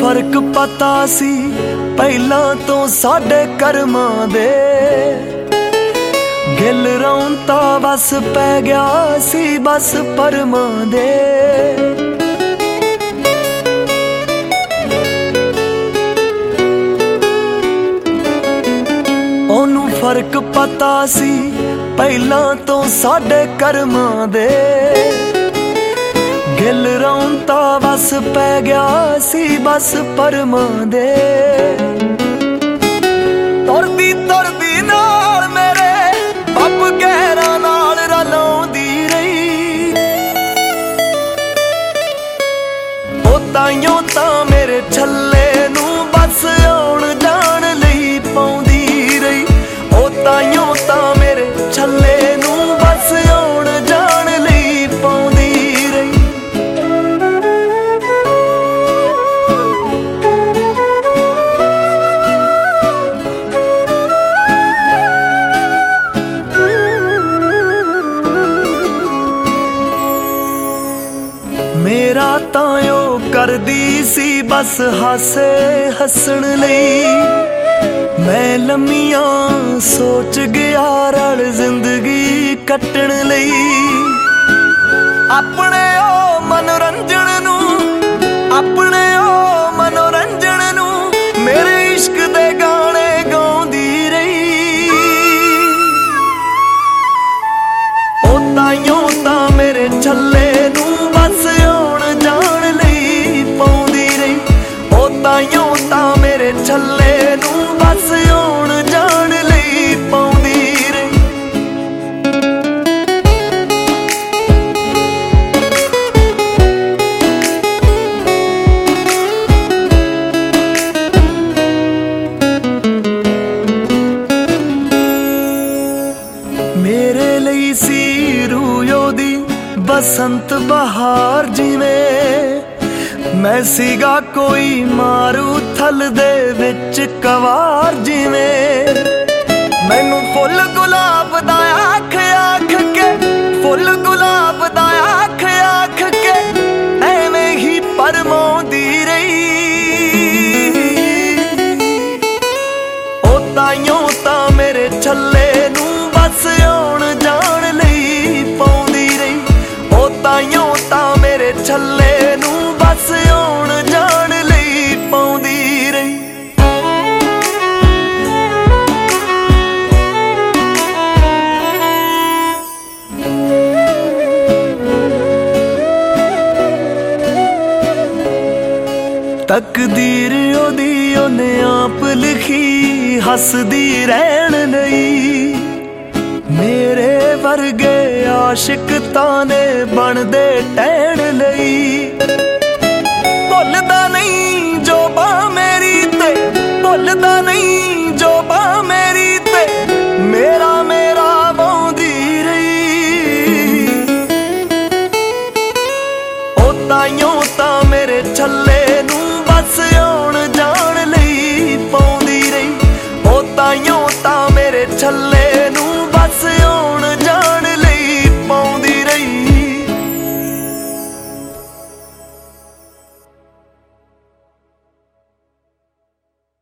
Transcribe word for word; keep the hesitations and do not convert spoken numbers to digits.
फर्क पता सी पहला तो साडे करमां दे, गिल रौंता बस पै गया सी बस परमां दे। ओनू फर्क पता सी पहला तो साडे करमां दे, गिल रौंता बस पै गया सी बस परमां दे। तुरदी तुरदी नाल मेरे पब गैरां नाल रलाउंदी रही, ओ ताइयों तां मेरे छल्ले नू बस आउण जाण लई पाउंदी रही, ओ ताइयों तां मेरे छल्ले नू बस आउण जाण लई पाउंदी रही। मेरा तां ओ करदी सी बस हासे हसण लई, मैं लम्मियां सोच गया रल जिंदगी कट्टण लई। अपने ओ मनोरंजन नू अपने ओ मनोरंजन नू मेरे इश्क दे गाने गाउंदी रही, ओ ताइयों तां मेरे छल्ले नू बस आउण जाण लई पाउंदी रही, ओ ताइयों तां मेरे छल्ले नू बस आउण जाण लई पाउंदी रही। मेरे लई सी रूयो दी बसंत बहार जिवें, मैं सीगा कोई मारू थल दे विच कवार जिवें। मैनू फुल गुलाब दा आख आख के फुल गुलाब दा आख आख के एवें ही परमाउंदी रही, ओ ताइयों तां मेरे छल्ले नू बस आउण जाण लई पाउंदी रही, ओ ताइयों तां मेरे छल्ले नू बस आउण जाण लई पाउंदी रही। तकदीर ओदी ओने आप लिखी हसदी रहण लई, मेरे वर्गे आशिक ताने बनदे टहण लई।